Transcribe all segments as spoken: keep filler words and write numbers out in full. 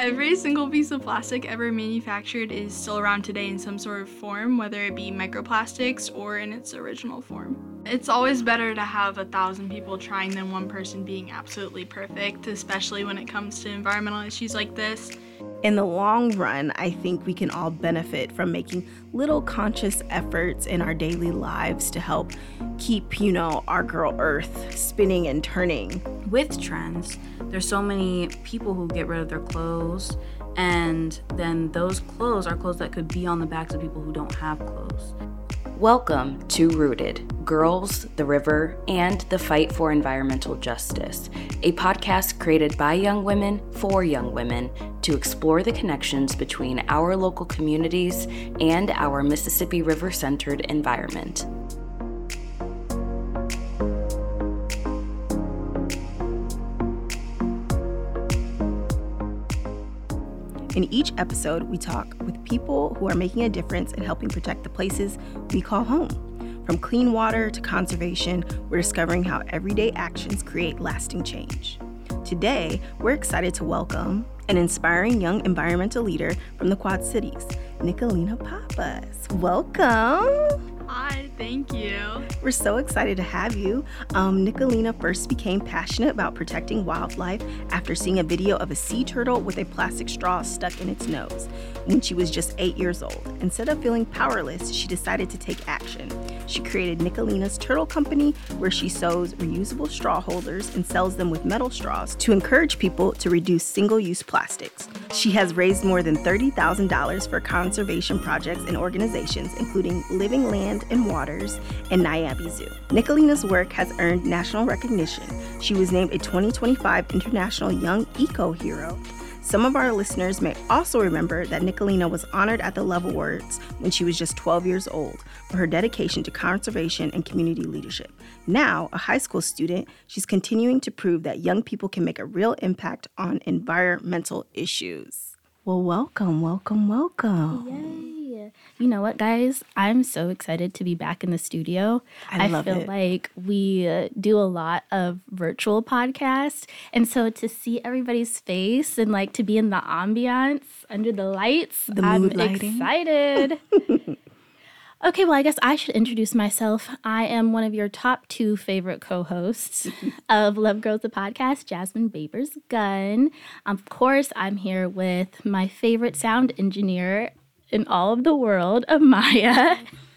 Every single piece of plastic ever manufactured is still around today in some sort of form, whether it be microplastics or in its original form. It's always better to have a thousand people trying than one person being absolutely perfect, especially when it comes to environmental issues like this. In the long run, I think we can all benefit from making little conscious efforts in our daily lives to help keep, you know, our girl Earth spinning and turning. With trends, there's so many people who get rid of their clothes, and then those clothes are clothes that could be on the backs of people who don't have clothes. Welcome to Rooted, Girls, the River, and the Fight for Environmental Justice, a podcast created by young women for young women to explore the connections between our local communities and our Mississippi River-centered environment. In each episode, we talk with people who are making a difference in helping protect the places we call home. From clean water to conservation, we're discovering how everyday actions create lasting change. Today, we're excited to welcome an inspiring young environmental leader from the Quad Cities, Nicolina Pappas. Welcome. Hi, thank you. We're so excited to have you. Um, Nicolina first became passionate about protecting wildlife after seeing a video of a sea turtle with a plastic straw stuck in its nose when she was just eight years old. Instead of feeling powerless, she decided to take action. She created Nicolina's Turtle Company, where she sews reusable straw holders and sells them with metal straws to encourage people to reduce single-use plastics. She has raised more than thirty thousand dollars for conservation projects and organizations, including Living Land and Waters and Niabi Zoo. Nicolina's work has earned national recognition. She was named a twenty twenty-five International Young Eco Hero. Some of our listeners may also remember that Nicolina was honored at the Love Awards when she was just twelve years old for her dedication to conservation and community leadership. Now, a high school student, she's continuing to prove that young people can make a real impact on environmental issues. Well, welcome, welcome, welcome. Yay. You know what, guys? I'm so excited to be back in the studio. I love feel it. like we uh, do a lot of virtual podcasts. And so to see everybody's face and like to be in the ambiance under the lights, The I'm mood lighting. excited. Okay, well, I guess I should introduce myself. I am one of your top two favorite co-hosts of Love Grows the Podcast, Jasmine Babers Gunn. Of course, I'm here with my favorite sound engineer in all of the world, Amaya.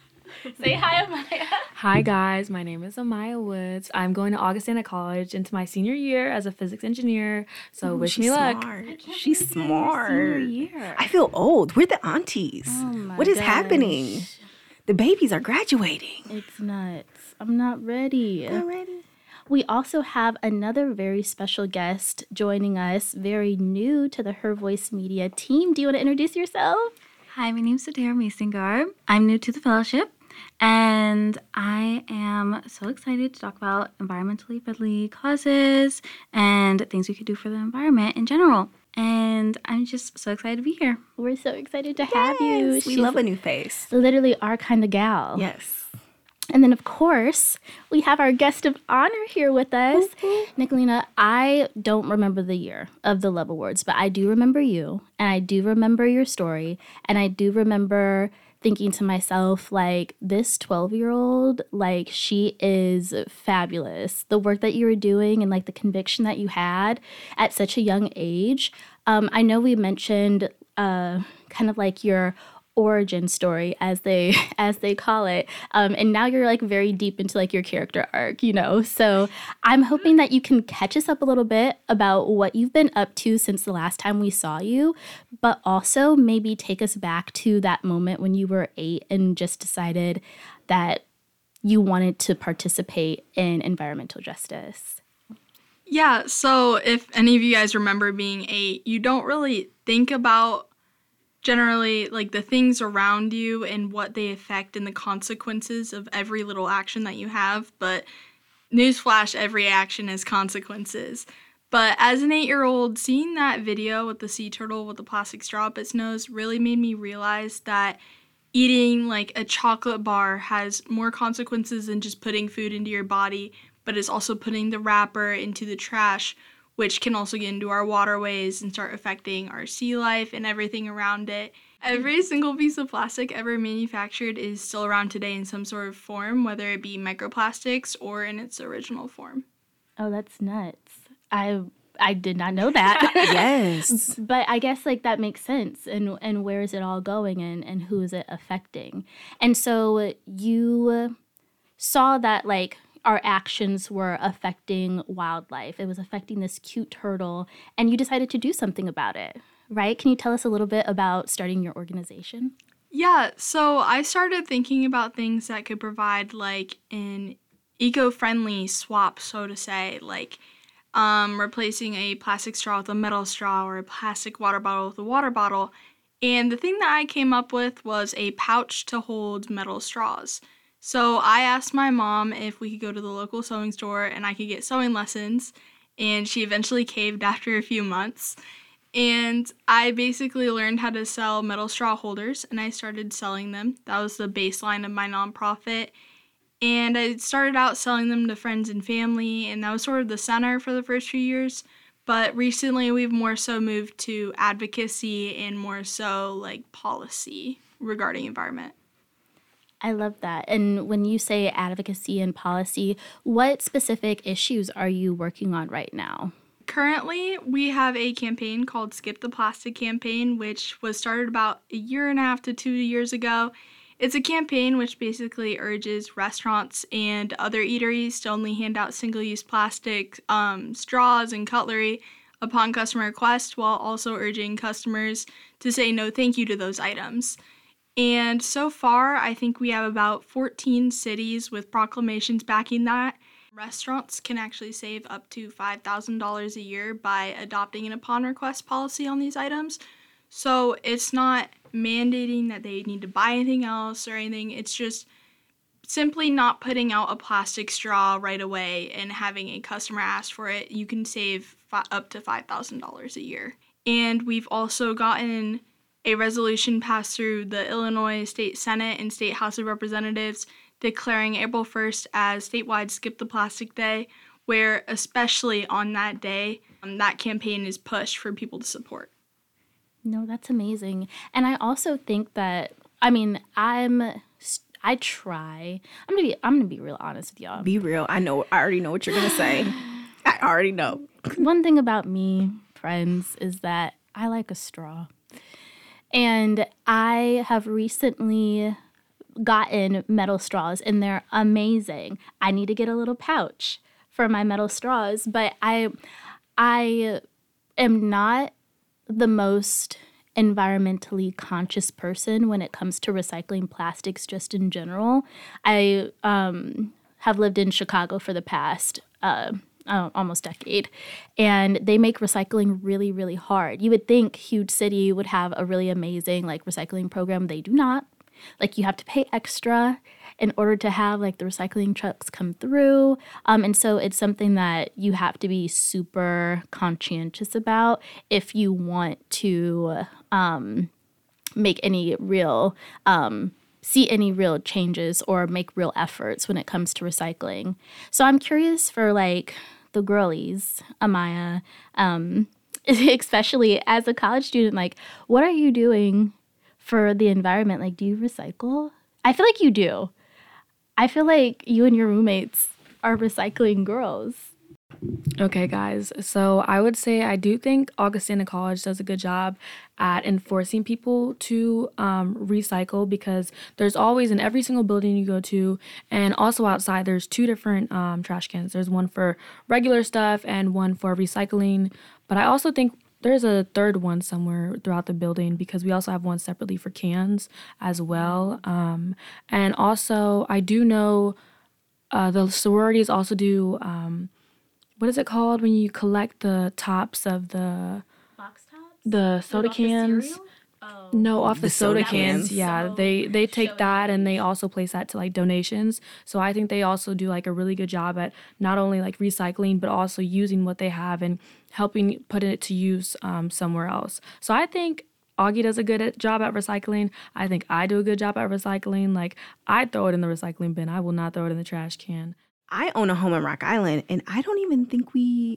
Say hi, Amaya. Hi, guys. My name is Amaya Woods. I'm going to Augustana College into my senior year as a physics engineer, so Ooh, wish she's me luck. Smart. She's smart. Senior year. I feel old. We're the aunties. Oh my What is gosh. happening? The babies are graduating. It's nuts. I'm not ready. Already? We also have another very special guest joining us, very new to the Her Voice Media team. Do you want to introduce yourself? Hi, my name is Sadara Mason-Garb. I'm new to the fellowship, and I am so excited to talk about environmentally friendly causes and things we could do for the environment in general. And I'm just so excited to be here. We're so excited to have you. Yes, we She's love a new face. literally our kind of gal. Yes. And then, of course, we have our guest of honor here with us. Nicolina, I don't remember the year of the Love Awards, but I do remember you, and I do remember your story, and I do remember thinking to myself, like, this twelve-year-old, like, she is fabulous. The work that you were doing and, like, the conviction that you had at such a young age. Um, I know we mentioned uh, kind of like your origin story, as they as they call it, um, and now you're like very deep into like your character arc, you know. So I'm hoping that you can catch us up a little bit about what you've been up to since the last time we saw you, but also maybe take us back to that moment when you were eight and just decided that you wanted to participate in environmental justice. Yeah, so if any of you guys remember being eight, you don't really think about generally like the things around you and what they affect and the consequences of every little action that you have. But newsflash, every action has consequences. But as an eight-year-old, seeing that video with the sea turtle with the plastic straw up its nose really made me realize that eating like a chocolate bar has more consequences than just putting food into your body, but it's also putting the wrapper into the trash, which can also get into our waterways and start affecting our sea life and everything around it. Every single piece of plastic ever manufactured is still around today in some sort of form, whether it be microplastics or in its original form. Oh, that's nuts. I I did not know that. Yes. But I guess like that makes sense. And and where is it all going, and, and who is it affecting? And so you saw that like our actions were affecting wildlife. It was affecting this cute turtle, and you decided to do something about it, right? Can you tell us a little bit about starting your organization? Yeah, so I started thinking about things that could provide like an eco-friendly swap, so to say, like um, replacing a plastic straw with a metal straw or a plastic water bottle with a water bottle. And the thing that I came up with was a pouch to hold metal straws. So I asked my mom if we could go to the local sewing store and I could get sewing lessons, and she eventually caved after a few months. And I basically learned how to sell metal straw holders, and I started selling them. That was the baseline of my nonprofit. And I started out selling them to friends and family, and that was sort of the center for the first few years. But recently we've more so moved to advocacy and more so like policy regarding environment. I love that. And when you say advocacy and policy, what specific issues are you working on right now? Currently, we have a campaign called Skip the Plastic Campaign, which was started about a year and a half to two years ago. It's a campaign which basically urges restaurants and other eateries to only hand out single-use plastic um, straws and cutlery upon customer request, while also urging customers to say no thank you to those items. And so far, I think we have about fourteen cities with proclamations backing that. Restaurants can actually save up to five thousand dollars a year by adopting an upon request policy on these items. So it's not mandating that they need to buy anything else or anything. It's just simply not putting out a plastic straw right away and having a customer ask for it. You can save fi- up to five thousand dollars a year. And we've also gotten a resolution passed through the Illinois State Senate and State House of Representatives declaring April first as statewide Skip the Plastic Day, where especially on that day, um, that campaign is pushed for people to support. No, that's amazing. And I also think that, I mean, I'm, I try, I'm gonna be, I'm gonna be real honest with y'all. Be real. I know, I already know what you're gonna say. I already know. One thing about me, friends, is that I like a straw. And I have recently gotten metal straws, and they're amazing. I need to get a little pouch for my metal straws, but I I am not the most environmentally conscious person when it comes to recycling plastics just in general. I um, have lived in Chicago for the past uh, uh, almost decade, and they make recycling really, really hard. You would think huge city would have a really amazing like recycling program. They do not. Like you have to pay extra in order to have like the recycling trucks come through. Um, and so it's something that you have to be super conscientious about if you want to um, make any real, um, see any real changes or make real efforts when it comes to recycling. So I'm curious for like the girlies, Amaya, um, especially as a college student, like what are you doing for the environment? Like, do you recycle? I feel like you do. I feel like you and your roommates are recycling girls. Okay, guys. So I would say I do think Augustana College does a good job at enforcing people to um, recycle, because there's always in every single building you go to, and also outside, there's two different um, trash cans. There's one for regular stuff and one for recycling. But I also think there's a third one somewhere throughout the building, because we also have one separately for cans as well. Um, and also, I do know uh, the sororities also do, um, what is it called when you collect the tops of the Box tops? the soda Like off the cans? cereal? Oh. No, off the, The soda, soda cans. cans. Yeah, So they they take showing that and they donation. also place that to like donations. So I think they also do like a really good job at not only like recycling, but also using what they have and helping put it to use um, somewhere else. So I think Augie does a good at- job at recycling. I think I do a good job at recycling. Like I throw it in the recycling bin. I will not throw it in the trash can. I own a home in Rock Island, and I don't even think we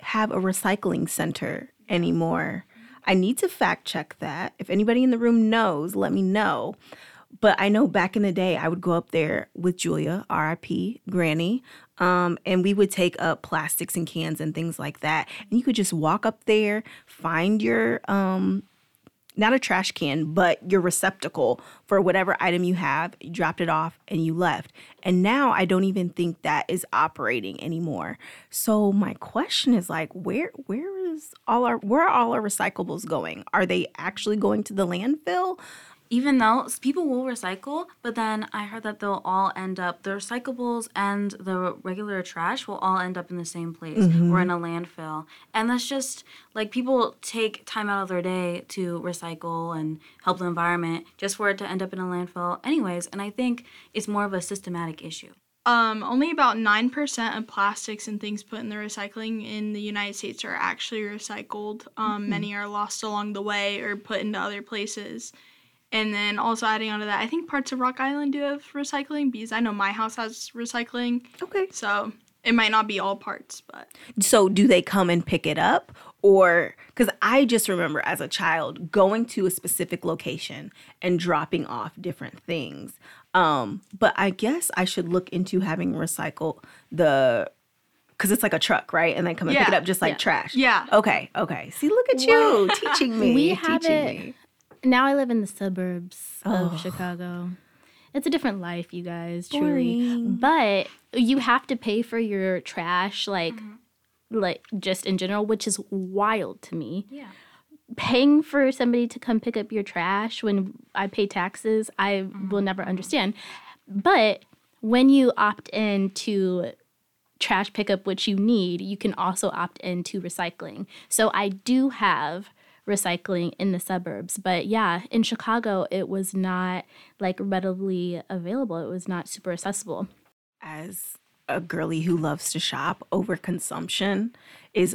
have a recycling center anymore. I need to fact check that. If anybody in the room knows, let me know. But I know back in the day, I would go up there with Julia, R I P, Granny, um, and we would take up plastics and cans and things like that. And you could just walk up there, find your, um, not a trash can, but your receptacle for whatever item you have. You dropped it off and you left. And now I don't even think that is operating anymore. So my question is like, where where is all our where are all our recyclables going? Are they actually going to the landfill? Even though people will recycle, but then I heard that they'll all end up, the recyclables and the regular trash will all end up in the same place mm-hmm. or in a landfill. And that's just, like, people take time out of their day to recycle and help the environment just for it to end up in a landfill anyways. And I think it's more of a systematic issue. Um, only about nine percent of plastics and things put in the recycling in the United States are actually recycled. Um, mm-hmm. Many are lost along the way or put into other places. And then also adding on to that, I think parts of Rock Island do have recycling because I know my house has recycling. Okay. So it might not be all parts, but. So do they come and pick it up? Or, because I just remember as a child going to a specific location and dropping off different things. Um, but I guess I should look into having recycle the, because it's like a truck, right? And they come and yeah. pick it up just like yeah. trash. Yeah. Okay, okay. See, look at you teaching me. We have teaching it. Me. Now I live in the suburbs Oh. of Chicago. It's a different life, you guys, Boring. truly. But you have to pay for your trash, like, mm-hmm. like just in general, which is wild to me. Yeah. Paying for somebody to come pick up your trash when I pay taxes, I mm-hmm. will never understand. But when you opt in to trash pickup, which you need, you can also opt into recycling. So I do have recycling in the suburbs. But yeah, in Chicago, it was not like readily available. It was not super accessible. As a girly who loves to shop, overconsumption is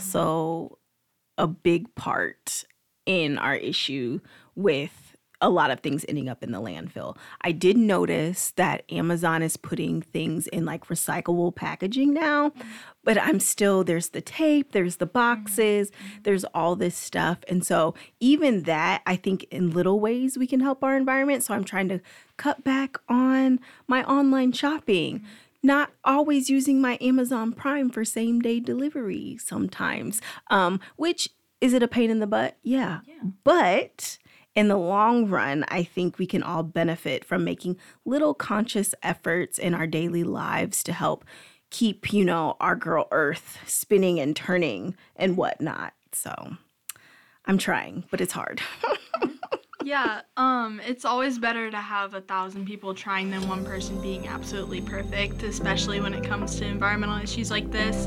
also a big part in our issue with a lot of things ending up in the landfill. I did notice that Amazon is putting things in like recyclable packaging now, but I'm still, there's the tape, there's the boxes, there's all this stuff. And so even that, I think in little ways we can help our environment. So I'm trying to cut back on my online shopping, not always using my Amazon Prime for same day delivery sometimes, um, which is it a pain in the butt? Yeah, yeah. But in the long run, I think we can all benefit from making little conscious efforts in our daily lives to help keep, you know, our girl Earth spinning and turning and whatnot. So I'm trying, but it's hard. Yeah, um, it's always better to have a thousand people trying than one person being absolutely perfect, especially when it comes to environmental issues like this.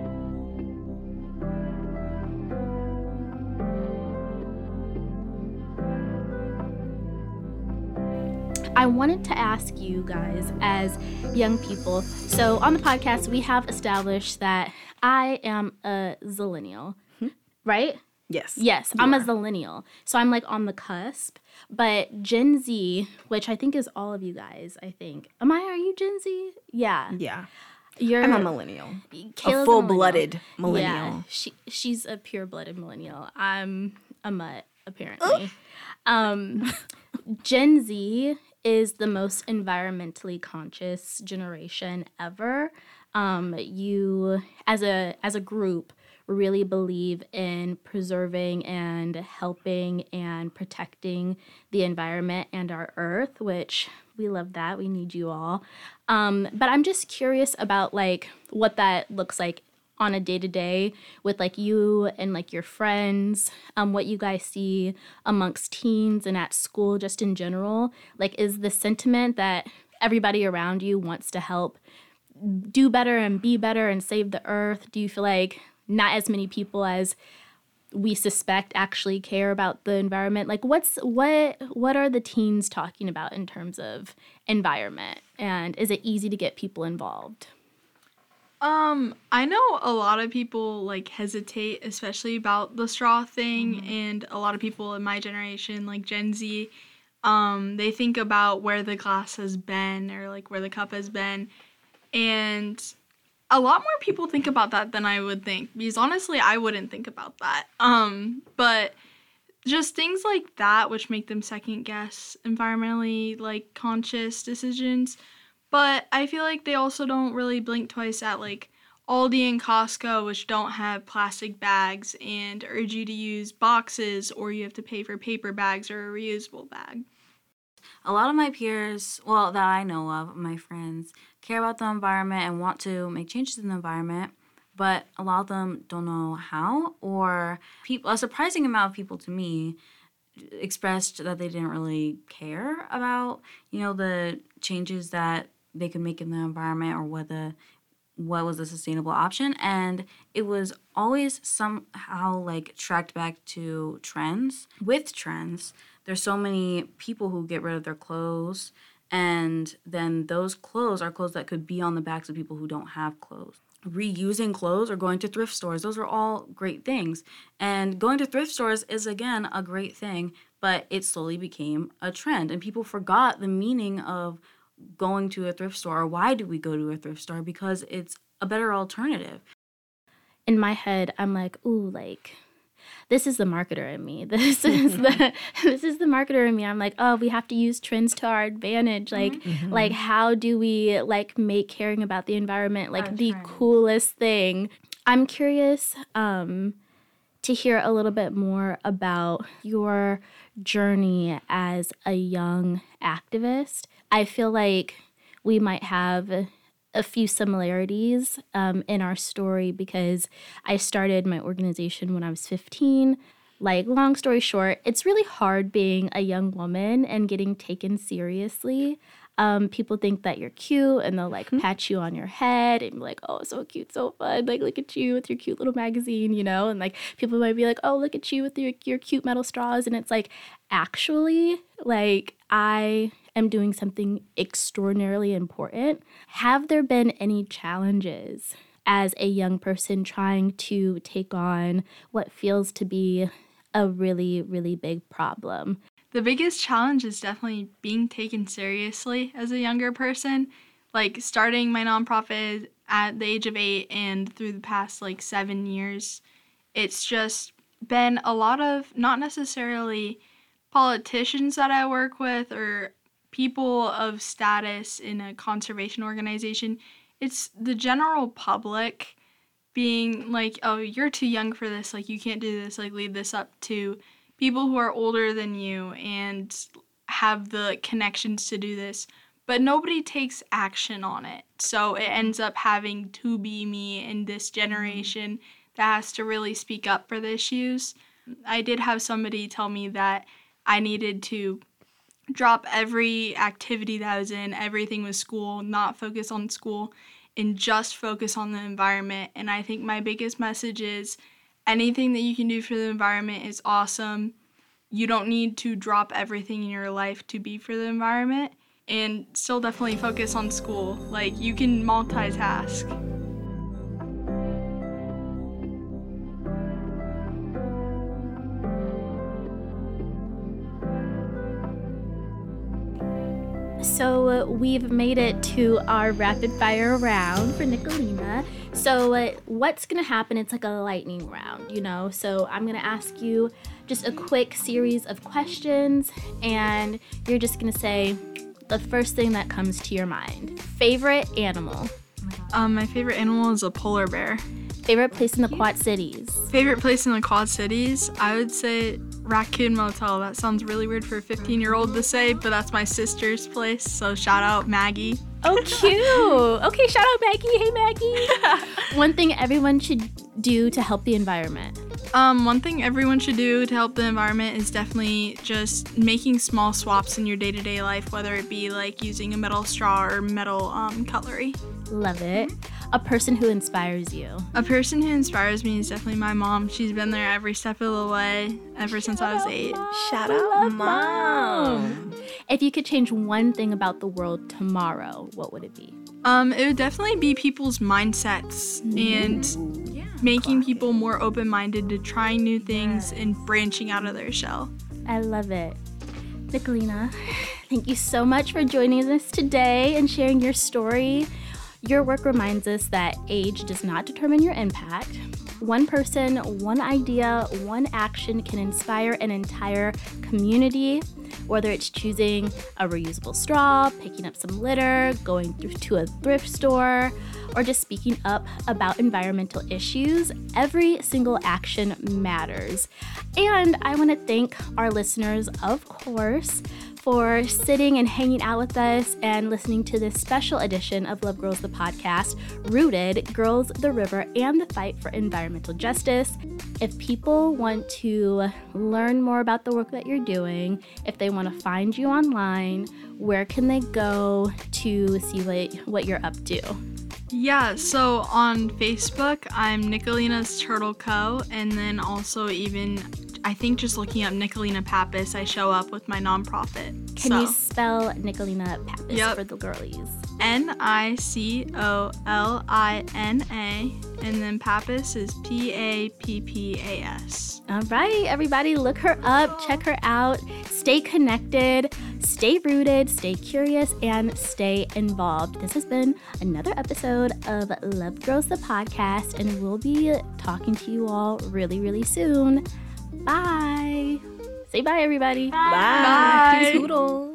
I wanted to ask you guys as young people. So on the podcast, we have established that I am a zillennial, hmm? right? Yes. Yes, I'm are. a zillennial. So I'm like on the cusp. But Gen Z, which I think is all of you guys, I think. Am I, are you Gen Z? Yeah. Yeah. You're, I'm a millennial. Kayla's a full-blooded a millennial. millennial. Yeah, she, she's a pure-blooded millennial. I'm a mutt, apparently. um, Gen Z is the most environmentally conscious generation ever. Um, you, as a as a group, really believe in preserving and helping and protecting the environment and our earth, which we love that. We need you all. Um, but I'm just curious about like what that looks like on a day-to-day with like you and like your friends, um, what you guys see amongst teens and at school just in general. Like, is the sentiment that everybody around you wants to help do better and be better and save the earth? Do you feel like not as many people as we suspect actually care about the environment? Like, what's what what are the teens talking about in terms of environment? And is it easy to get people involved? Um, I know a lot of people like hesitate, especially about the straw thing, mm-hmm. and a lot of people in my generation, like Gen Z, um, they think about where the glass has been or like where the cup has been, and a lot more people think about that than I would think, because honestly, I wouldn't think about that. Um, but just things like that, which make them second guess environmentally like conscious decisions. But I feel like they also don't really blink twice at like Aldi and Costco, which don't have plastic bags and urge you to use boxes, or you have to pay for paper bags or a reusable bag. A lot of my peers, well, that I know of, my friends, care about the environment and want to make changes in the environment, but a lot of them don't know how, or people, a surprising amount of people to me expressed that they didn't really care about, you know, the changes that they could make in the environment, or what the what was a sustainable option. And it was always somehow like tracked back to trends. With trends, there's so many people who get rid of their clothes, and then those clothes are clothes that could be on the backs of people who don't have clothes. Reusing clothes or going to thrift stores, those are all great things. And going to thrift stores is, again, a great thing, but it slowly became a trend. And people forgot the meaning of going to a thrift store, or why do we go to a thrift store? Because it's a better alternative. In my head, I'm like, ooh, like, this is the marketer in me. This is the this is the marketer in me. I'm like, oh, we have to use trends to our advantage. Like, mm-hmm. like how do we like make caring about the environment like the trend. Coolest thing? I'm curious um, to hear a little bit more about your journey as a young activist. I feel like we might have a few similarities um, in our story, because I started my organization when I was fifteen. Like, long story short, it's really hard being a young woman and getting taken seriously. Um, people think that you're cute, and they'll like mm-hmm. pat you on your head and be like, oh, so cute, so fun. Like, look at you with your cute little magazine, you know? And like, people might be like, oh, look at you with your, your cute metal straws. And it's like, actually, like, I am doing something extraordinarily important. Have there been any challenges as a young person trying to take on what feels to be a really, really big problem? The biggest challenge is definitely being taken seriously as a younger person. Like, starting my nonprofit at the age of eight and through the past like seven years, it's just been a lot of not necessarily politicians that I work with or people of status in a conservation organization. It's the general public being like, oh, you're too young for this, like, you can't do this, like, leave this up to people who are older than you and have the connections to do this. But nobody takes action on it. So it ends up having to be me in this generation that has to really speak up for the issues. I did have somebody tell me that I needed to drop every activity that I was in, everything with school, not focus on school, and just focus on the environment. And I think my biggest message is anything that you can do for the environment is awesome. You don't need to drop everything in your life to be for the environment, and still definitely focus on school. Like, you can multitask. So uh, we've made it to our rapid fire round for Nicolina. So uh, what's going to happen, it's like a lightning round, you know? So I'm going to ask you just a quick series of questions, and you're just going to say the first thing that comes to your mind. Favorite animal? Um, my favorite animal is a polar bear. Favorite place in the Quad Cities? Favorite place in the Quad Cities? I would say Raccoon Motel. That sounds really weird for a fifteen-year-old to say, but that's my sister's place, so shout out Maggie. Oh, cute. Okay, shout out Maggie. Hey, Maggie. One thing everyone should do to help the environment. Um, one thing everyone should do to help the environment is definitely just making small swaps in your day-to-day life, whether it be like using a metal straw or metal um, cutlery. Love it. A person who inspires you. A person who inspires me is definitely my mom. She's been there every step of the way ever since I was eight. Shout out, Mom. If you could change one thing about the world tomorrow, what would it be? Um, it would definitely be people's mindsets and yeah, making people more open-minded to trying new things and branching out of their shell. I love it. Nicolina, thank you so much for joining us today and sharing your story. Your work reminds us that age does not determine your impact. One person, one idea, one action can inspire an entire community, whether it's choosing a reusable straw, picking up some litter, going through to a thrift store, or just speaking up about environmental issues. Every single action matters. And I want to thank our listeners, of course, for sitting and hanging out with us and listening to this special edition of Love Girls, the podcast, Rooted, Girls, the River, and the Fight for Environmental Justice. If people want to learn more about the work that you're doing, if they want to find you online, where can they go to see what, what you're up to? Yeah, so on Facebook, I'm Nicolina's Turtle Co. And then also even, I think just looking up Nicolina Pappas, I show up with my nonprofit. Can so. you spell Nicolina Pappas Yep. for the girlies? N I C O L I N A, and then Pappas is P A P P A S. All right, everybody, look her up, check her out, stay connected, stay rooted, stay curious, and stay involved. This has been another episode of Love Girls, the podcast, and we'll be talking to you all really, really soon. Bye. Say bye, everybody. Bye. Toodles.